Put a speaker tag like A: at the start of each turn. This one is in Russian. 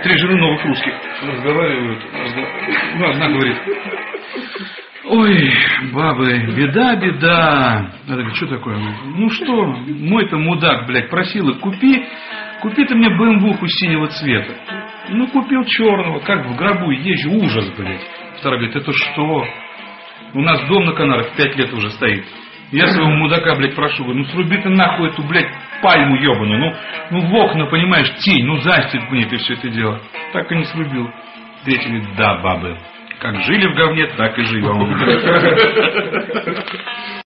A: 3 жены новых русских разговаривают. Ну, одна говорит: ой, бабы, беда, беда. Она говорит: что такое? Ну что, мой-то мудак, блядь, просил их, купи ты мне БМВуху синего цвета. Ну, купил черного, как в гробу езжу, ужас, блядь. Вторая говорит: это что? У нас дом на Канарах 5 лет уже стоит. Я своего мудака, блядь, прошу, говорю: ну сруби ты нахуй эту, блядь, пальму ебаную, ну в окна, понимаешь, тень, ну застель мне ты все это дело. Так и не срубил. Третий говорит: да, бабы, как жили в говне, так и живем.